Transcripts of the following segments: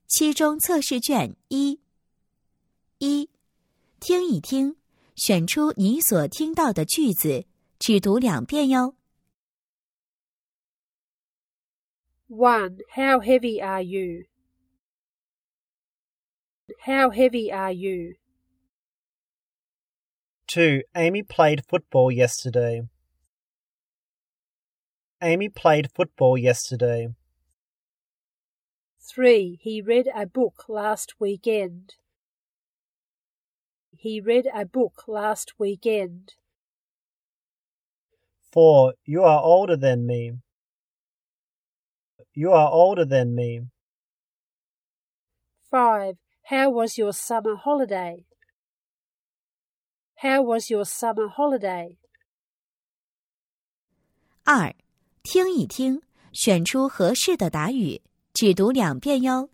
期中测试卷一，听一听，选出你所听到的句子，只读2遍哟。 1. How heavy are you? How heavy are you? 2. Amy played football yesterday. Amy played football yesterday. 3. He read a book last weekend. He read a book last weekend. 4. You are older than me. You are older than me. 5. How was your summer holiday? How was your summer holiday? 2. 听一听，选出合适的答语，只读2遍哟。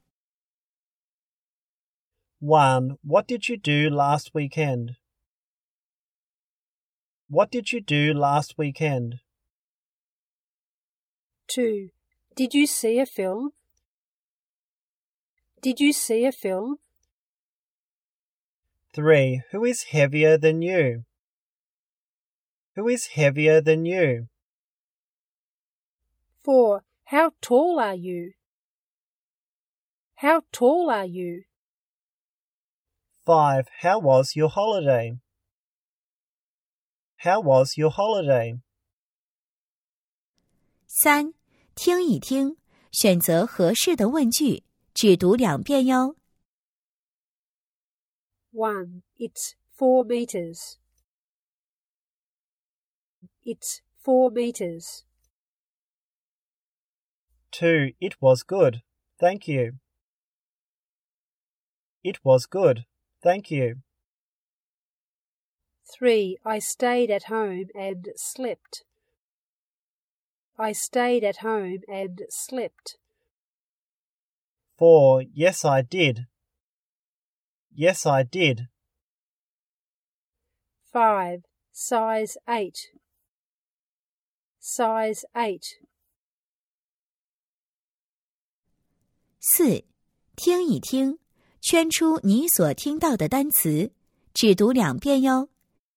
1. What did you do last weekend? What did you do last weekend? 2. Did you see a film? Did you see a film? 3. Who is heavier than you? Who is heavier than you? 4. How tall are you? How tall are you? 5. How was your holiday? How was your holiday? 3. 听一听，选择合适的问句，只读2遍哟。 1. It's 4 meters. It's 4 meters. 2. It was good. Thank you. It was good. Thank you. 3. I stayed at home and slept. I stayed at home and slept. 4. Yes, I did. Yes, I did. 5. Size 8. Size 8. 4. 听一听，圈出你所听到的单词，只读2遍哟。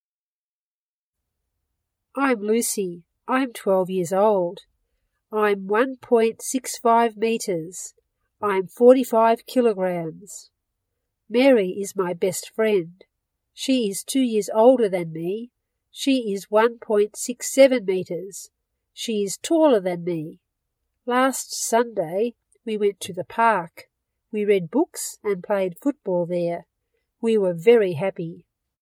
I'm Lucy. I'm 12 years old. I'm 1.65 meters. I'm 45 kilograms. Mary is my best friend. She is 2 years older than me. She is 1.67 meters. She is taller than me. Last Sunday, we went to the park. We read books and played football there. We were very happy.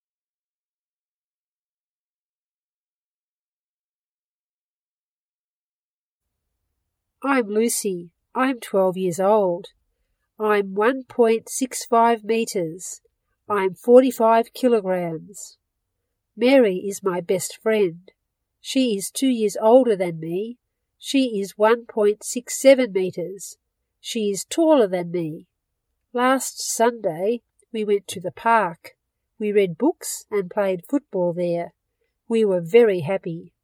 I'm Lucy. I'm 12 years old. I'm 1.65 meters. I'm 45 kilograms. Mary is my best friend. She is 2 years older than me. She is 1.67 meters. She is taller than me. Last Sunday, we went to the park. We read books and played football there. We were very happy.